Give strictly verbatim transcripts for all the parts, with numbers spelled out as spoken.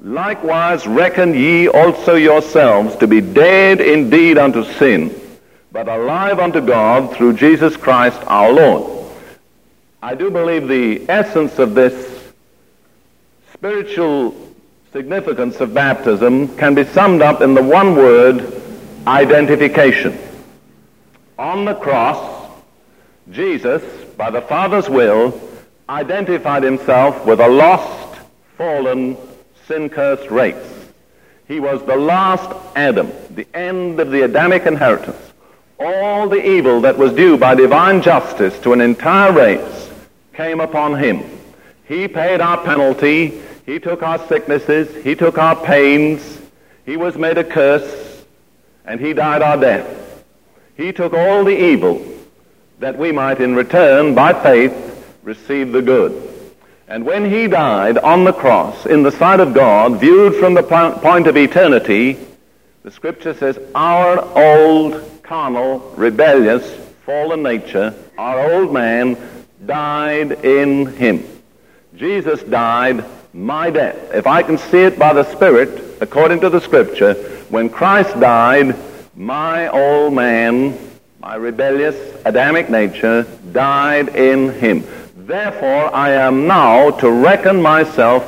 Likewise reckon ye also yourselves to be dead indeed unto sin, but alive unto God through Jesus Christ our Lord. I do believe the essence of this spiritual significance of baptism can be summed up in the one word, identification. On the cross, Jesus, by the Father's will, identified himself with a lost, fallen, sin-cursed race. He was the last Adam, the end of the Adamic inheritance. All the evil that was due by divine justice to an entire race came upon him. He paid our penalty. He took our sicknesses. He took our pains. He was made a curse, and he died our death. He took all the evil that we might in return, by faith, receive the good. And when he died on the cross, in the sight of God, viewed from the point of eternity, the Scripture says, our old, carnal, rebellious, fallen nature, our old man, died in him. Jesus died my death. If I can see it by the Spirit, according to the Scripture, when Christ died, my old man, my rebellious Adamic nature, died in him. Therefore, I am now to reckon myself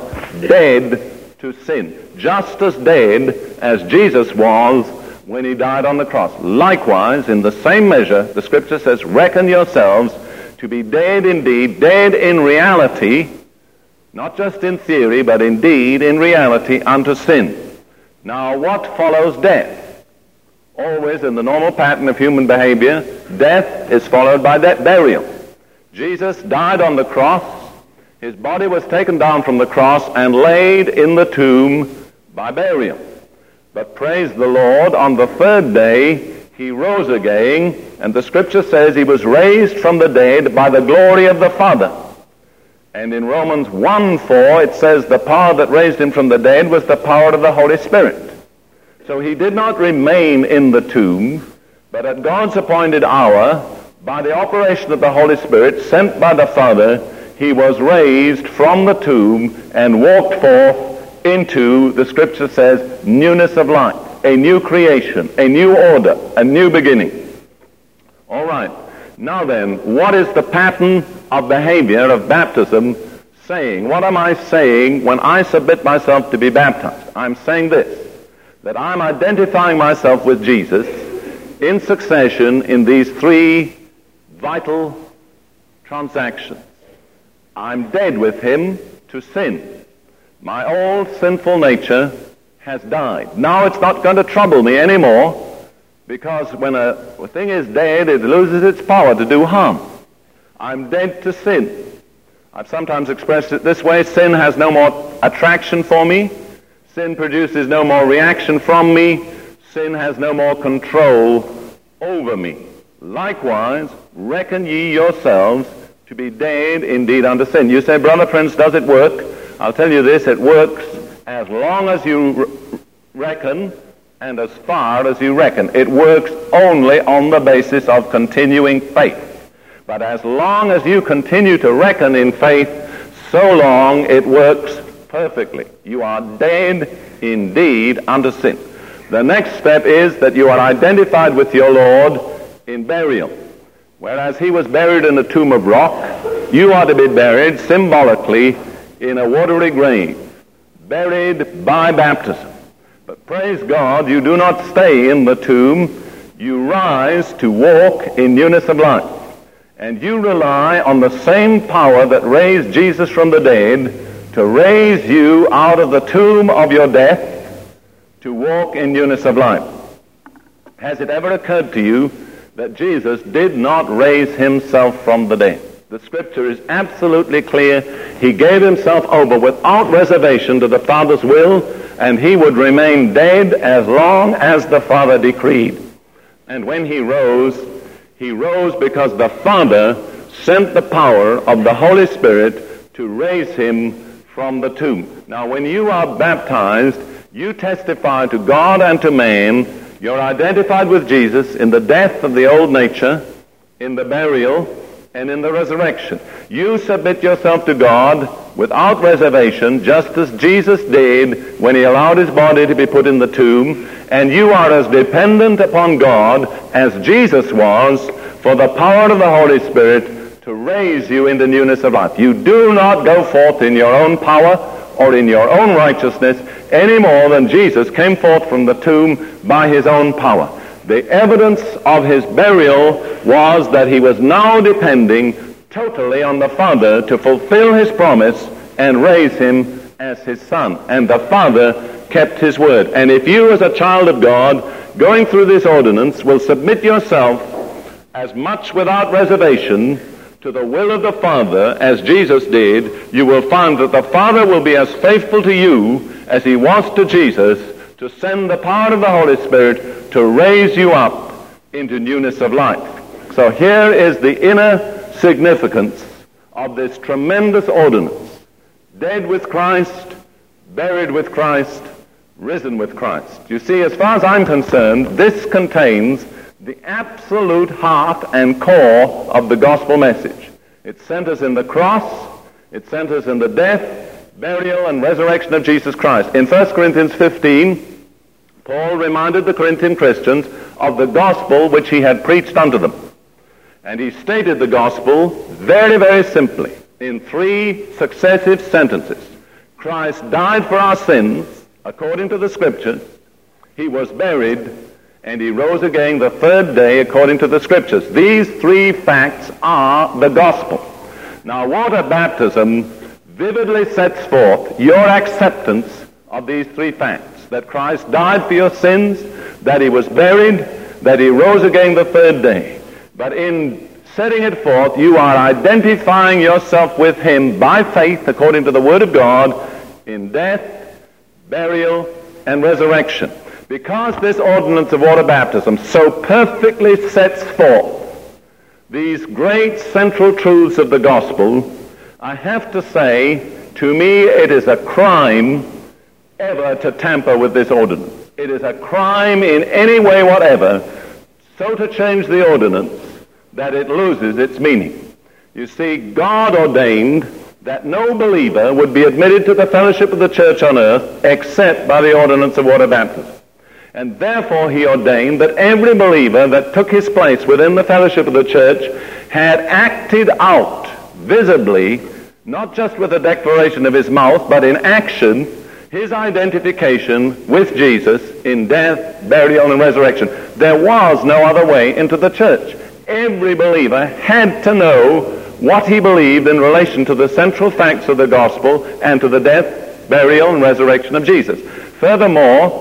dead to sin, just as dead as Jesus was when he died on the cross. Likewise, in the same measure, the Scripture says, reckon yourselves to be dead indeed, dead in reality, not just in theory, but indeed in reality unto sin. Now, what follows death? Always in the normal pattern of human behavior, death is followed by death, burial. Jesus died on the cross. His body was taken down from the cross and laid in the tomb by burial. But praise the Lord, on the third day he rose again, and the Scripture says he was raised from the dead by the glory of the Father. And in Romans one four it says the power that raised him from the dead was the power of the Holy Spirit. So he did not remain in the tomb, but at God's appointed hour, by the operation of the Holy Spirit sent by the Father, he was raised from the tomb and walked forth into, the Scripture says, newness of life, a new creation, a new order, a new beginning. All right. Now then, what is the pattern of behavior of baptism saying? What am I saying when I submit myself to be baptized? I'm saying this, that I'm identifying myself with Jesus in succession in these three vital transactions. I'm dead with him to sin. My old sinful nature has died. Now it's not going to trouble me anymore, because when a, a thing is dead, it loses its power to do harm. I'm dead to sin. I've sometimes expressed it this way: sin has no more attraction for me. Sin produces no more reaction from me. Sin has no more control over me. Likewise, reckon ye yourselves to be dead indeed unto sin. You say, Brother Prince, does it work? I'll tell you this, it works as long as you reckon and as far as you reckon. It works only on the basis of continuing faith. But as long as you continue to reckon in faith, so long it works perfectly. You are dead indeed unto sin. The next step is that you are identified with your Lord in burial. Whereas he was buried in a tomb of rock, you are to be buried symbolically in a watery grave, buried by baptism. But praise God, you do not stay in the tomb. You rise to walk in newness of life. And you rely on the same power that raised Jesus from the dead to raise you out of the tomb of your death to walk in newness of life. Has it ever occurred to you that Jesus did not raise himself from the dead? The Scripture is absolutely clear. He gave himself over without reservation to the Father's will, and he would remain dead as long as the Father decreed. And when he rose, he rose because the Father sent the power of the Holy Spirit to raise him from the tomb. Now, when you are baptized, you testify to God and to man. You're identified with Jesus in the death of the old nature, in the burial, and in the resurrection. You submit yourself to God without reservation, just as Jesus did when he allowed his body to be put in the tomb, and you are as dependent upon God as Jesus was for the power of the Holy Spirit to raise you into newness of life. You do not go forth in your own power or in your own righteousness any more than Jesus came forth from the tomb by his own power. The evidence of his burial was that he was now depending totally on the Father to fulfill his promise and raise him as his Son. And the Father kept his word. And if you as a child of God going through this ordinance will submit yourself as much without reservation to the will of the Father as Jesus did, you will find that the Father will be as faithful to you as he was to Jesus to send the power of the Holy Spirit to raise you up into newness of life. So here is the inner significance of this tremendous ordinance. Dead with Christ, buried with Christ, risen with Christ. You see, as far as I'm concerned, this contains the absolute heart and core of the gospel message. It centers in the cross, it centers in the death, burial, and resurrection of Jesus Christ. In First Corinthians fifteen, Paul reminded the Corinthian Christians of the gospel which he had preached unto them. And he stated the gospel very, very simply in three successive sentences. Christ died for our sins, according to the Scriptures. He was buried, and he rose again the third day, according to the Scriptures. These three facts are the gospel. Now, water baptism vividly sets forth your acceptance of these three facts: that Christ died for your sins, that he was buried, that he rose again the third day. But in setting it forth, you are identifying yourself with him by faith, according to the Word of God, in death, burial, and resurrection. Because this ordinance of water baptism so perfectly sets forth these great central truths of the gospel, I have to say, to me, it is a crime ever to tamper with this ordinance. It is a crime in any way whatever so to change the ordinance that it loses its meaning. You see, God ordained that no believer would be admitted to the fellowship of the church on earth except by the ordinance of water baptism. And therefore he ordained that every believer that took his place within the fellowship of the church had acted out visibly, not just with a declaration of his mouth, but in action, his identification with Jesus in death, burial, and resurrection. There was no other way into the church. Every believer had to know what he believed in relation to the central facts of the gospel and to the death, burial, and resurrection of Jesus. Furthermore,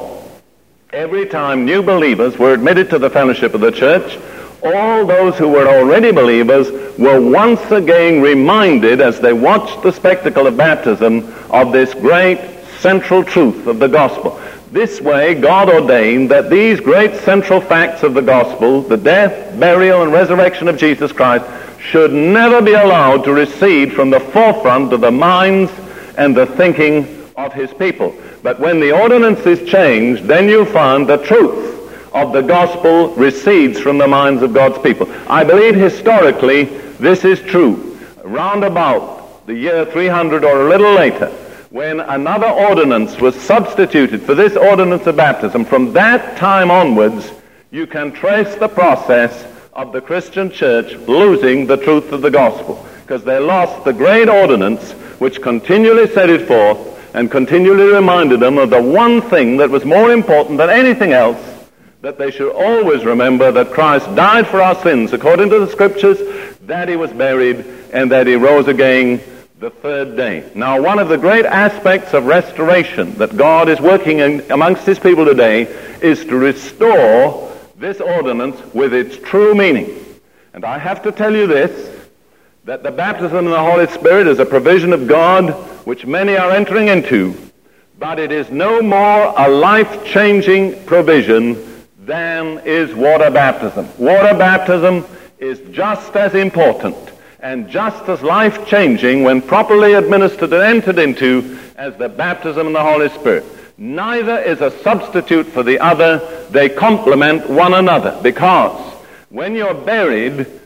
every time new believers were admitted to the fellowship of the church, all those who were already believers were once again reminded, as they watched the spectacle of baptism, of this great central truth of the gospel. This way, God ordained that these great central facts of the gospel, the death, burial, and resurrection of Jesus Christ, should never be allowed to recede from the forefront of the minds and the thinking of his people. But when the ordinance is changed, then you find the truth of the gospel recedes from the minds of God's people. I believe historically this is true. Round about the year three hundred or a little later, when another ordinance was substituted for this ordinance of baptism, from that time onwards, you can trace the process of the Christian church losing the truth of the gospel, because they lost the great ordinance which continually set it forth and continually reminded them of the one thing that was more important than anything else, that they should always remember that Christ died for our sins according to the Scriptures, that he was buried, and that he rose again the third day. Now, one of the great aspects of restoration that God is working in amongst his people today is to restore this ordinance with its true meaning. And I have to tell you this, that the baptism in the Holy Spirit is a provision of God which many are entering into, but it is no more a life-changing provision than is water baptism. Water baptism is just as important and just as life-changing when properly administered and entered into as the baptism in the Holy Spirit. Neither is a substitute for the other. They complement one another, because when you're buried,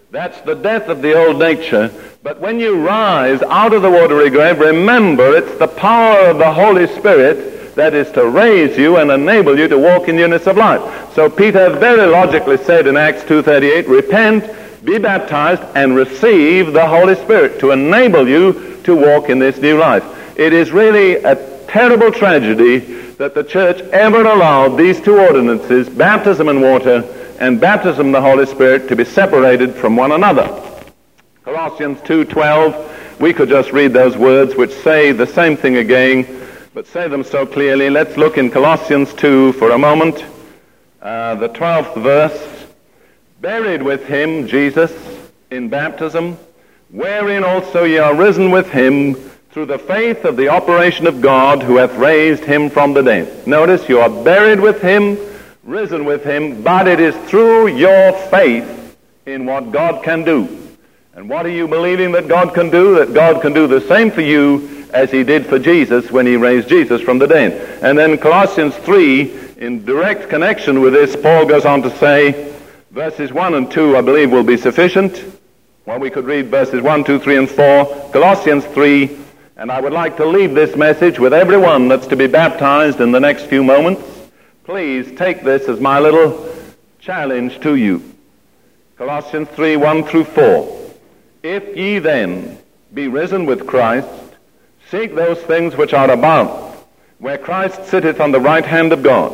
That's the death of the old nature. But when you rise out of the watery grave, remember it's the power of the Holy Spirit that is to raise you and enable you to walk in newness of life. So Peter very logically said in Acts two thirty-eight, repent, be baptized, and receive the Holy Spirit to enable you to walk in this new life. It is really a terrible tragedy that the church ever allowed these two ordinances, baptism in water and baptism in the Holy Spirit, to be separated from one another. Colossians two twelve, we could just read those words which say the same thing again, but say them so clearly. Let's look in Colossians two for a moment. Uh, the twelfth verse. Buried with him, Jesus, in baptism, wherein also ye are risen with him through the faith of the operation of God, who hath raised him from the dead. Notice, you are buried with him, risen with him, but it is through your faith in what God can do. And what are you believing that God can do? That God can do the same for you as he did for Jesus when he raised Jesus from the dead. And then Colossians three, in direct connection with this, Paul goes on to say, verses one and two, I believe, will be sufficient. Well, we could read verses one, two, three, and four. Colossians three, and I would like to leave this message with everyone that's to be baptized in the next few moments. Please take this as my little challenge to you. Colossians three, one through four. If ye then be risen with Christ, seek those things which are above, where Christ sitteth on the right hand of God.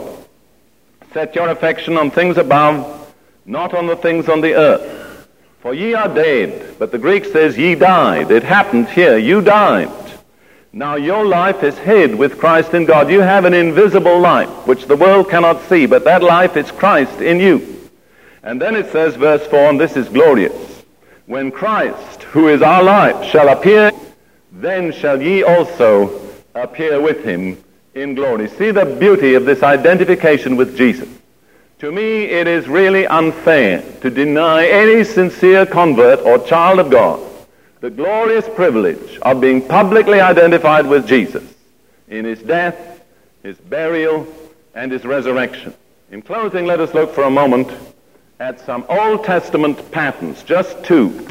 Set your affection on things above, not on the things on the earth. For ye are dead. But the Greek says ye died. It happened here. You died. Now your life is hid with Christ in God. You have an invisible life, which the world cannot see, but that life is Christ in you. And then it says, verse four, and this is glorious. When Christ, who is our life, shall appear, then shall ye also appear with him in glory. See the beauty of this identification with Jesus. To me, it is really unfair to deny any sincere convert or child of God the glorious privilege of being publicly identified with Jesus in his death, his burial, and his resurrection. In closing, let us look for a moment at some Old Testament patterns, just two,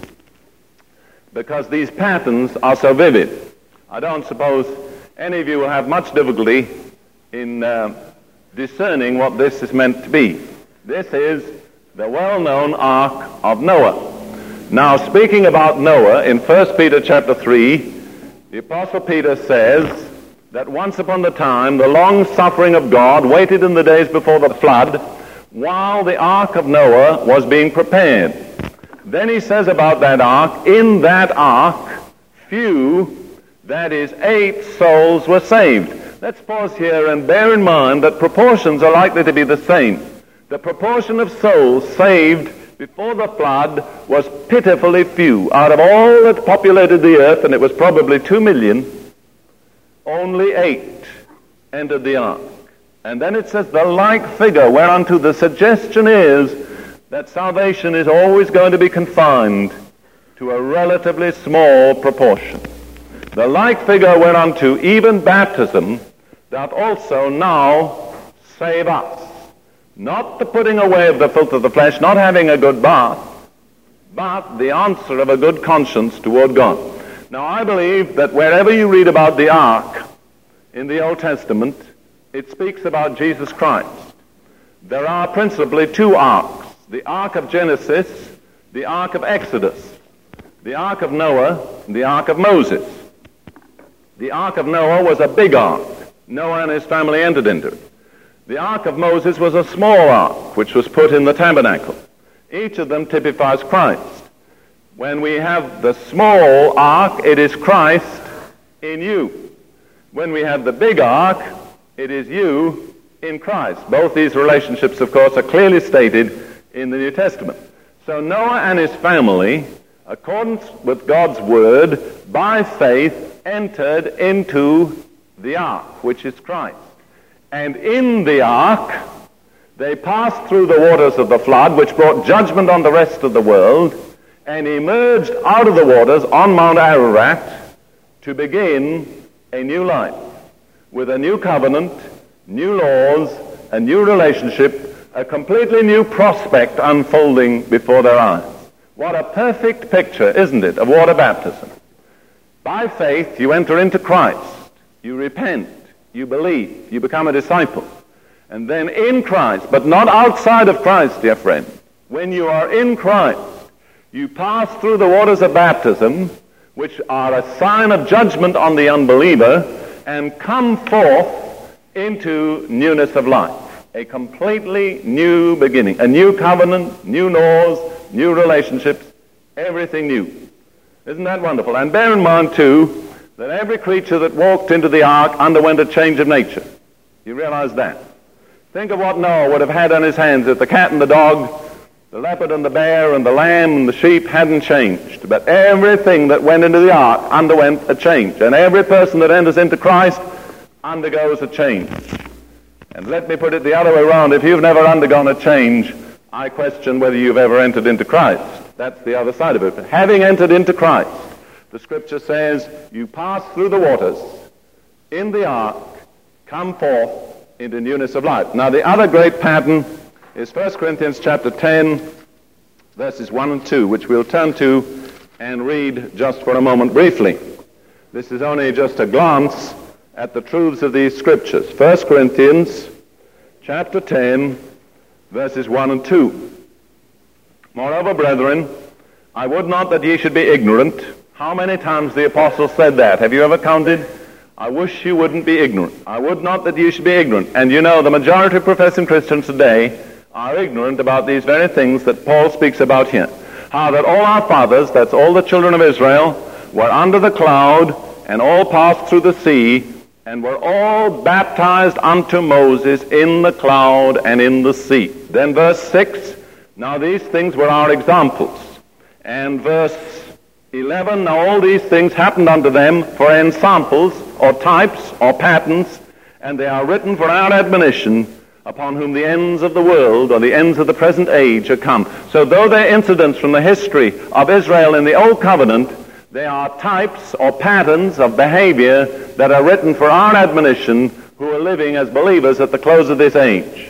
because these patterns are so vivid. I don't suppose any of you will have much difficulty in uh, discerning what this is meant to be. This is the well-known Ark of Noah. Now, speaking about Noah, in First Peter chapter three, the Apostle Peter says that once upon a time, the long-suffering of God waited in the days before the flood, while the Ark of Noah was being prepared. Then he says about that Ark, in that Ark, few, that is, eight souls were saved. Let's pause here and bear in mind that proportions are likely to be the same. The proportion of souls saved before the flood was pitifully few. Out of all that populated the earth, and it was probably two million, only eight entered the ark. And then it says the like figure, whereunto the suggestion is that salvation is always going to be confined to a relatively small proportion. The like figure whereunto even baptism doth also now save us. Not the putting away of the filth of the flesh, not having a good bath, but the answer of a good conscience toward God. Now, I believe that wherever you read about the ark in the Old Testament, it speaks about Jesus Christ. There are principally two arks, the ark of Genesis, the ark of Exodus, the ark of Noah, and the ark of Moses. The ark of Noah was a big ark. Noah and his family entered into it. The ark of Moses was a small ark, which was put in the tabernacle. Each of them typifies Christ. When we have the small ark, it is Christ in you. When we have the big ark, it is you in Christ. Both these relationships, of course, are clearly stated in the New Testament. So Noah and his family, according with God's word, by faith, entered into the ark, which is Christ. And in the ark, they passed through the waters of the flood, which brought judgment on the rest of the world, and emerged out of the waters on Mount Ararat to begin a new life, with a new covenant, new laws, a new relationship, a completely new prospect unfolding before their eyes. What a perfect picture, isn't it, of water baptism? By faith, you enter into Christ. You repent. You believe. You become a disciple. And then in Christ, but not outside of Christ, dear friend, when you are in Christ, you pass through the waters of baptism, which are a sign of judgment on the unbeliever, and come forth into newness of life. A completely new beginning, a new covenant, new laws, new relationships, everything new. Isn't that wonderful? And bear in mind, too, that every creature that walked into the ark underwent a change of nature. You realize that? Think of what Noah would have had on his hands if the cat and the dog, the leopard and the bear and the lamb and the sheep hadn't changed. But everything that went into the ark underwent a change. And every person that enters into Christ undergoes a change. And let me put it the other way around. If you've never undergone a change, I question whether you've ever entered into Christ. That's the other side of it. But having entered into Christ, the Scripture says, you pass through the waters, in the ark, come forth into newness of life. Now, the other great pattern is First Corinthians chapter ten, verses one and two, which we'll turn to and read just for a moment briefly. This is only just a glance at the truths of these Scriptures. First Corinthians chapter ten, verses one and two. Moreover, brethren, I would not that ye should be ignorant. How many times the apostle said that? Have you ever counted? I wish you wouldn't be ignorant. I would not that you should be ignorant. And you know, the majority of professing Christians today are ignorant about these very things that Paul speaks about here. How that all our fathers, that's all the children of Israel, were under the cloud and all passed through the sea and were all baptized unto Moses in the cloud and in the sea. Then verse six, now these things were our examples. And verse eleven, now all these things happened unto them for ensamples or types or patterns, and they are written for our admonition, upon whom the ends of the world or the ends of the present age are come. So though they're incidents from the history of Israel in the Old Covenant, they are types or patterns of behavior that are written for our admonition who are living as believers at the close of this age.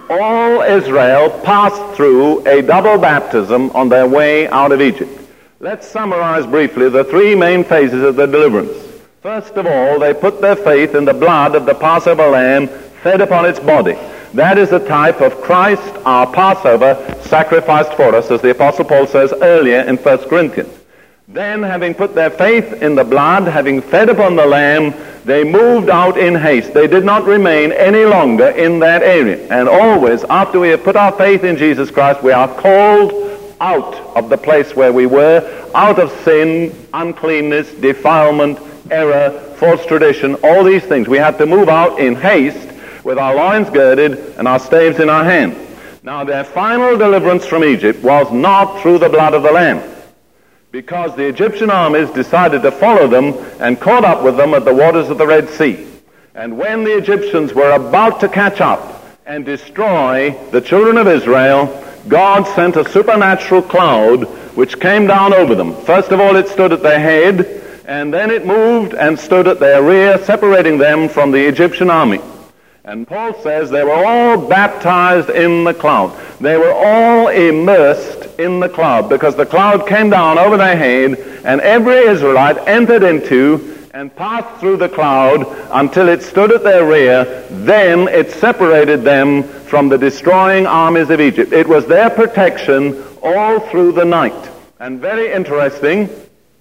All Israel passed through a double baptism on their way out of Egypt. Let's summarize briefly the three main phases of their deliverance. First of all, they put their faith in the blood of the Passover lamb fed upon its body. That is a type of Christ, our Passover, sacrificed for us, as the Apostle Paul says earlier in First Corinthians. Then, having put their faith in the blood, having fed upon the lamb, they moved out in haste. They did not remain any longer in that area. And always, after we have put our faith in Jesus Christ, we are called out of the place where we were, out of sin, uncleanness, defilement, error, false tradition, all these things. We had to move out in haste with our loins girded and our staves in our hand. Now, their final deliverance from Egypt was not through the blood of the Lamb, because the Egyptian armies decided to follow them and caught up with them at the waters of the Red Sea. And when the Egyptians were about to catch up and destroy the children of Israel, God sent a supernatural cloud which came down over them. First of all, it stood at their head, and then it moved and stood at their rear, separating them from the Egyptian army. And Paul says they were all baptized in the cloud. They were all immersed in the cloud, because the cloud came down over their head, and every Israelite entered into and passed through the cloud until it stood at their rear. Then it separated them from the destroying armies of Egypt. It was their protection all through the night. And very interesting,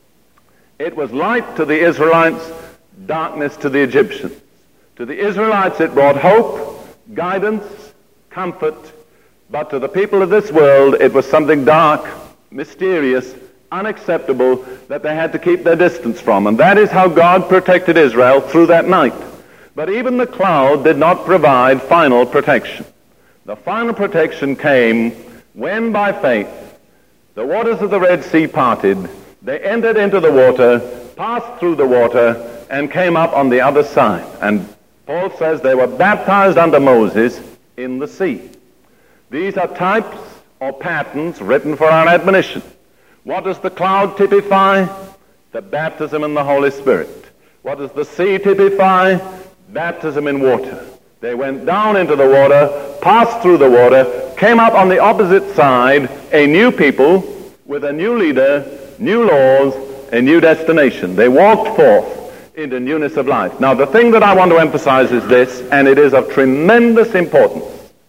it was light to the Israelites, darkness to the Egyptians. To the Israelites it brought hope, guidance, comfort, but to the people of this world it was something dark, mysterious, unacceptable that they had to keep their distance from. And that is how God protected Israel through that night. But even the cloud did not provide final protection. The final protection came when, by faith, the waters of the Red Sea parted, they entered into the water, passed through the water, and came up on the other side. And Paul says they were baptized under Moses in the sea. These are types or patterns written for our admonition. What does the cloud typify? The baptism in the Holy Spirit. What does the sea typify? Baptism in water. They went down into the water, passed through the water, came up on the opposite side, a new people, with a new leader, new laws, a new destination. They walked forth into newness of life. Now, the thing that I want to emphasize is this, and it is of tremendous importance.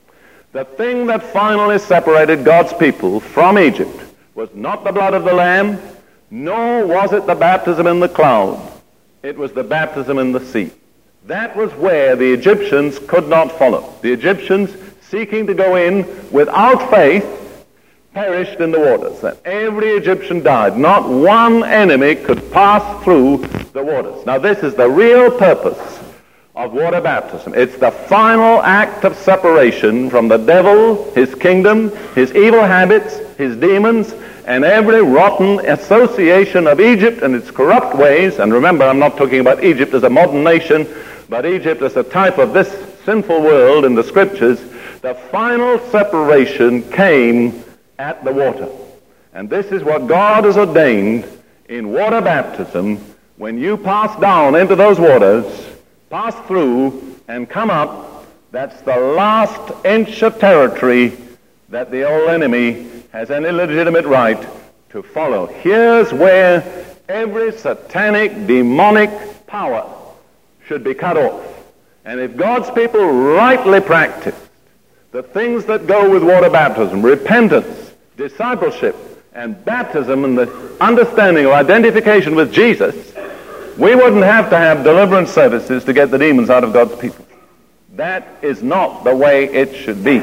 The thing that finally separated God's people from Egypt was not the blood of the Lamb, nor was it the baptism in the cloud. It was the baptism in the sea. That was where the Egyptians could not follow. The Egyptians, seeking to go in without faith, perished in the waters. And every Egyptian died. Not one enemy could pass through the waters. Now, this is the real purpose of water baptism. It's the final act of separation from the devil, his kingdom, his evil habits, his demons, and every rotten association of Egypt and its corrupt ways. And remember, I'm not talking about Egypt as a modern nation, but Egypt as a type of this sinful world in the Scriptures. The final separation came at the water. And this is what God has ordained in water baptism. When you pass down into those waters, pass through and come up, that's the last inch of territory that the old enemy has any legitimate right to follow. Here's where every satanic, demonic power should be cut off. And if God's people rightly practice the things that go with water baptism, repentance, discipleship, and baptism, and the understanding of identification with Jesus, we wouldn't have to have deliverance services to get the demons out of God's people. That is not the way it should be.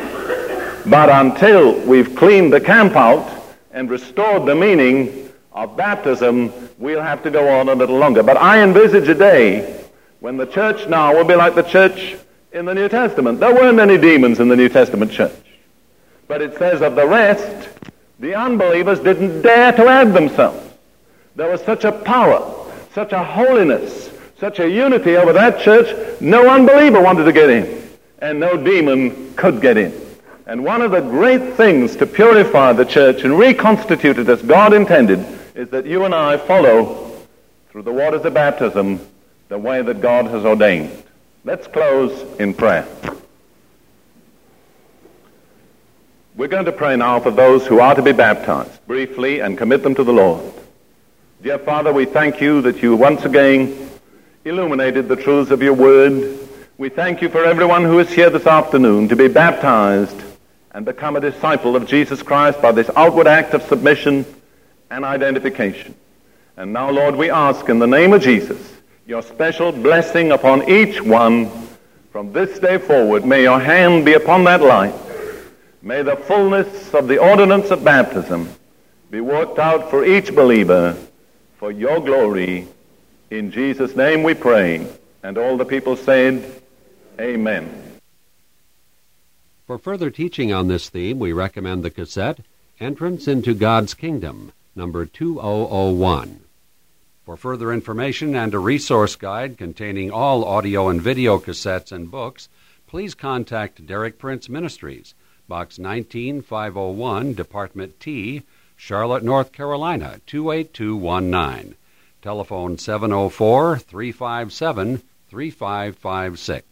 But until we've cleaned the camp out and restored the meaning of baptism, we'll have to go on a little longer. But I envisage a day when the church now will be like the church in the New Testament. There weren't any demons in the New Testament church. But it says of the rest, the unbelievers didn't dare to add themselves. There was such a power, such a holiness, such a unity over that church, no unbeliever wanted to get in, and no demon could get in. And one of the great things to purify the church and reconstitute it as God intended is that you and I follow through the waters of baptism the way that God has ordained. Let's close in prayer. We're going to pray now for those who are to be baptized briefly and commit them to the Lord. Dear Father, we thank you that you once again illuminated the truths of your word. We thank you for everyone who is here this afternoon to be baptized and become a disciple of Jesus Christ by this outward act of submission and identification. And now, Lord, we ask in the name of Jesus, your special blessing upon each one from this day forward. May your hand be upon that life. May the fullness of the ordinance of baptism be worked out for each believer for your glory. In Jesus' name we pray. And all the people said, Amen. For further teaching on this theme, we recommend the cassette, Entrance into God's Kingdom, number two thousand one. For further information and a resource guide containing all audio and video cassettes and books, please contact Derek Prince Ministries, Box nineteen five oh one, Department T, Charlotte, North Carolina, two eight two one nine. Telephone seven oh four, three five seven, three five five six.